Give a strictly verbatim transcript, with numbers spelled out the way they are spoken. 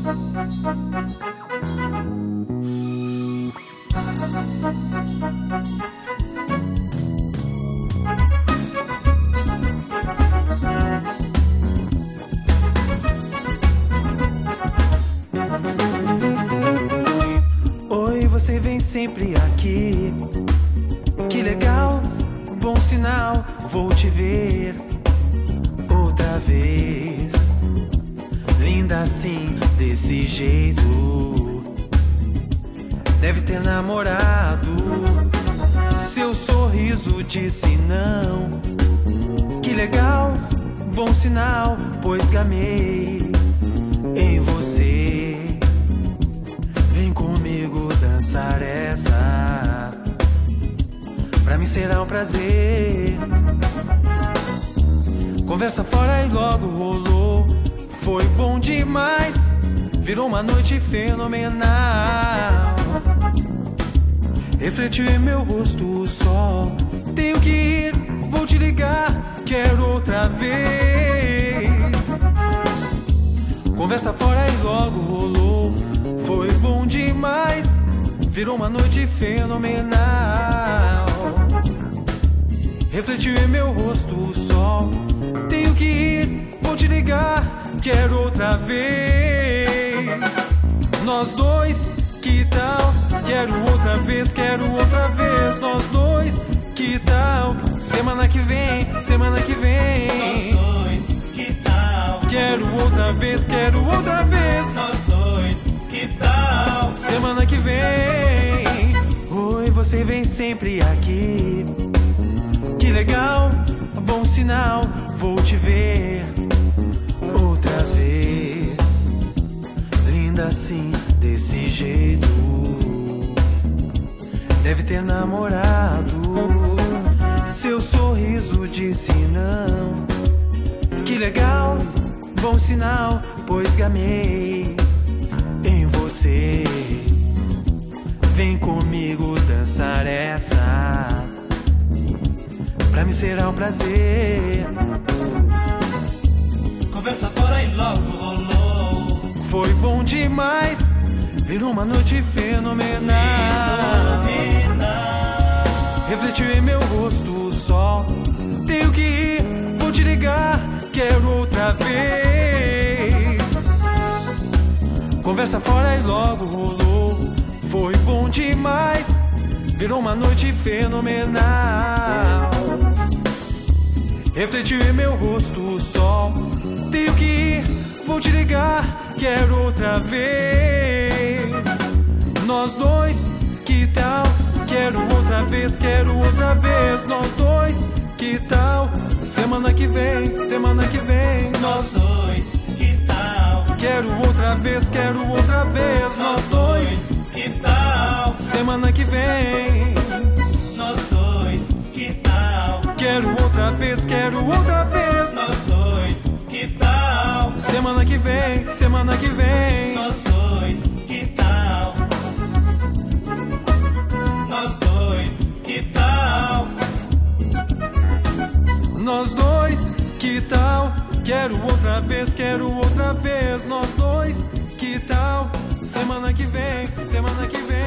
Oi, você vem sempre aqui. Que legal, bom sinal, vou te ver outra vez. Linda assim, desse jeito. Deve ter namorado. Seu sorriso disse não. Que legal, bom sinal, pois gamei em você. Vem comigo dançar essa. Pra mim será um prazer. Conversa fora e logo rolou. Foi bom demais. Virou uma noite fenomenal. Refletiu em meu rosto o sol. Tenho que ir, vou te ligar. Quero outra vez. Conversa fora e logo rolou. Foi bom demais. Virou uma noite fenomenal. Refletiu em meu rosto o sol. Tenho que ir, vou te ligar. Quero outra vez. Nós dois, que tal? Quero outra vez, quero outra vez. Nós dois, que tal? Semana que vem, semana que vem. Nós dois, que tal? Quero outra vez, quero outra vez. Nós dois, que tal? Semana que vem. Oi, você vem sempre aqui. Que legal, bom sinal, vou te ver outra vez. Linda assim, desse jeito. Deve ter namorado. Seu sorriso disse não. Que legal, bom sinal, pois gamei em você. Vem comigo dançar essa. Pra mim será um prazer. Conversa fora e logo rolou. Foi bom demais. Virou uma noite fenomenal. Fenomenal. Refletiu em meu rosto o sol. Tenho que ir, vou te ligar. Quero outra vez. Conversa fora e logo rolou. Foi bom demais. Virou uma noite fenomenal. Refletiu em meu rosto o sol. Tenho que ir, vou te ligar. Quero outra vez. Nós dois, que tal? Quero outra vez, quero outra vez. Nós dois, que tal? Semana que vem, semana que vem. Nós dois, que tal? Quero outra vez, quero outra vez. Nós dois, que tal? Semana que vem. Nós dois, que tal? Quero outra vez, quero outra vez. Nós dois, que tal? Semana que vem, semana que vem. Nós dois, que tal? Nós dois, que tal? Nós dois, que tal? Quero outra vez, quero outra vez. Nós dois, que tal? Semana que vem, semana que vem.